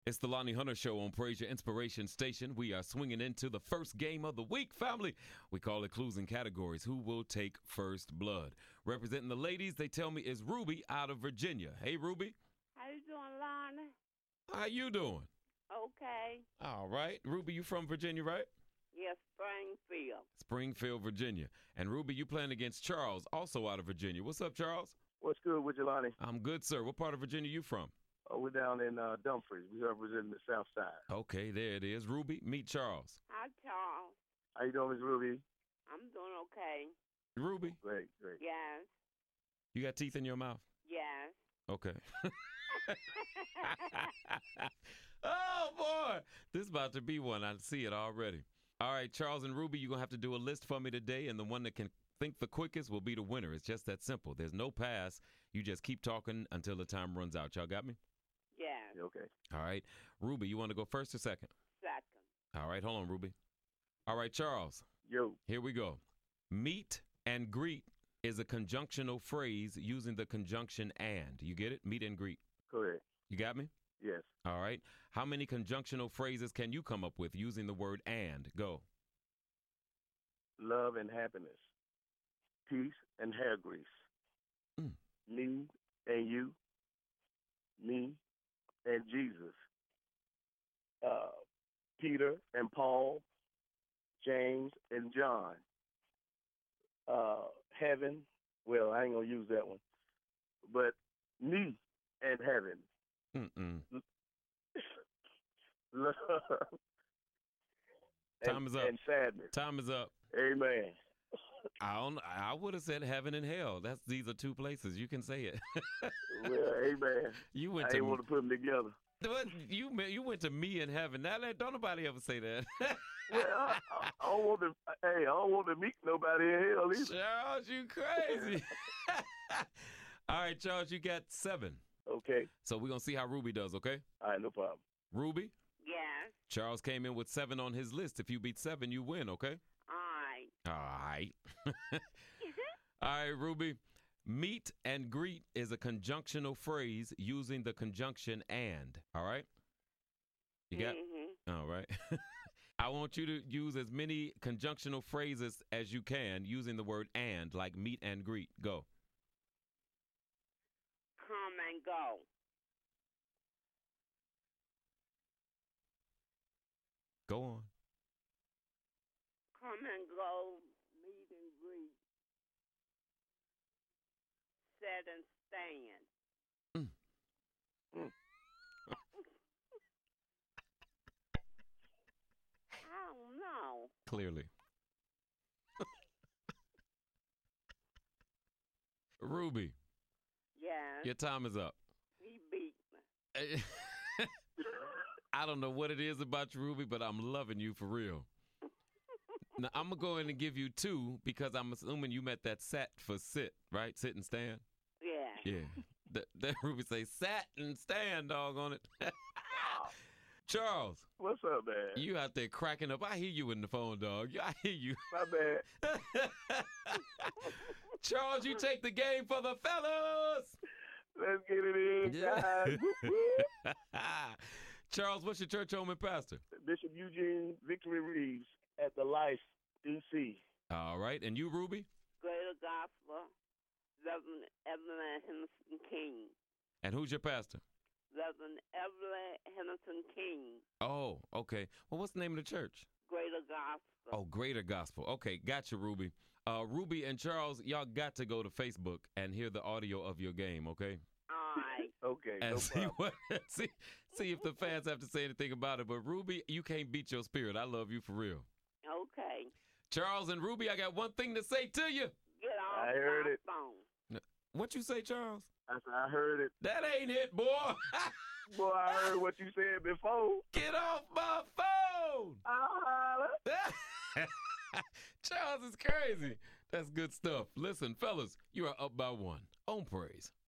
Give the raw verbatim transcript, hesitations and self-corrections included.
It's the Lonnie Hunter Show on Praise Your Inspiration Station. We are swinging into the first game of the week, family. We call it Clues and Categories. Who will take first blood? Representing the ladies, they tell me, is Ruby out of Virginia. Hey, Ruby. How you doing, Lonnie? How you doing? Okay. All right. Ruby, you from Virginia, right? Yes, Springfield. Springfield, Virginia. And Ruby, you playing against Charles, also out of Virginia. What's up, Charles? What's good with you, Lonnie? I'm good, sir. What part of Virginia you from? Oh, we're down in uh, Dumfries. We represent the South Side. Okay, there it is. Ruby, meet Charles. Hi, Charles. How you doing, Miss Ruby? I'm doing okay. Ruby, Great, great. Yes. you got teeth in your mouth? Yes. Okay. Oh, boy. This is about to be one. I see it already. All right, Charles and Ruby, you're going to have to do a list for me today, and the one that can think the quickest will be the winner. It's just that simple. There's no pass. You just keep talking until the time runs out. Y'all got me? Yes. Yeah, okay. All right. Ruby, you want to go first or second? Second. All right, hold on, Ruby. All right, Charles, Yo, here we go. Meet and greet is a conjunctional phrase using the conjunction and. You get it? Meet and greet. correct. You got me? Yes. All right. How many conjunctional phrases can you come up with using the word and? Go. Love and happiness. Peace and hair grease. Mm. Me and you. Me and Jesus. Uh, Peter and Paul. James and John. Uh, heaven. Well, I ain't going to use that one. But me and heaven. Mm-mm. Love. Time and, is up. And sadness. Time is up. Amen. I don't. I would have said heaven and hell. That's these are two places. You can say it. Well, amen. You I went ain't to want to put them together. what, you me- you went to me in heaven. Now that don't nobody ever say that. Well, I, I, I don't want to. Hey, I don't want to meet nobody in hell either. Charles, you crazy. All right, Charles, you got seven. Okay. So we're gonna see how Ruby does. Okay, All right, no problem. Ruby. Yes. Charles came in with seven on his list. If you beat seven, you win. Okay. All right. All right. All right, Ruby. Meet and greet is a conjunctional phrase using the conjunction and. All right? You got? Mm-hmm. All right. I want you to use as many conjunctional phrases as you can using the word and, like meet and greet. Go. Come and go. Go on. Come and go. Meet and greet. Sit and stand. Mm. Mm. I don't know. Clearly. Ruby, Yes. your time is up. He beat me. I don't know what it is about you, Ruby, but I'm loving you for real. Now, I'm going to go in and give you two because I'm assuming you met that sat for sit, right? Sit and stand? Yeah. Yeah. that, that Ruby say sat and stand, dog, on it. Charles, What's up, man? you out there cracking up. I hear you in the phone, dog. I hear you. My bad. Charles, you take the game for the fellas. Let's get it in, Yeah. guys. Whoop, whoop. Charles, what's your church home and pastor? Bishop Eugene Victory Reeves at the Life D C. All right. And you, Ruby? Greater Gospel. Reverend Evelyn Henderson King. And who's your pastor? Reverend Evelyn Henderson King. Oh, okay. Well, what's the name of the church? Greater Gospel. Oh, Greater Gospel. Okay, gotcha, Ruby. Uh, Ruby and Charles, y'all got to go to Facebook and hear the audio of your game, okay? All right. Okay, And no see problem. what see see if the fans have to say anything about it. But Ruby, you can't beat your spirit. I love you for real. Okay. Charles and Ruby, I got one thing to say to you. Get off I heard my it. phone. What you say, Charles? I said, I heard it. That ain't it, boy. Boy, I heard what you said before. Get off my phone. I'll holler. Charles is crazy. That's good stuff. Listen, fellas, you are up by one. On praise.